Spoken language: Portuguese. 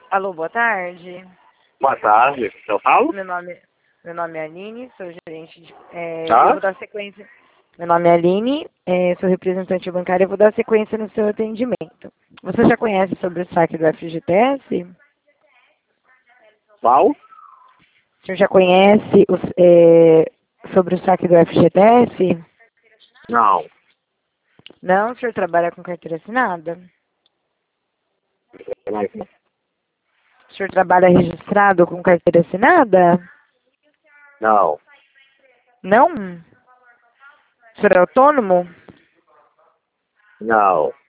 Alô, boa tarde. Boa tarde, eu falo? Meu nome, meu nome é Aline, sou gerente de. Eu Tá? vou dar sequência. Meu nome é Aline, sou representante bancária, eu vou dar sequência no seu atendimento. Você já conhece sobre o saque do FGTS? Qual? O senhor já conhece sobre o saque do FGTS? Não. Não, o senhor trabalha com carteira assinada? O senhor trabalha registrado com carteira assinada? Não. Não? O senhor é autônomo? Não.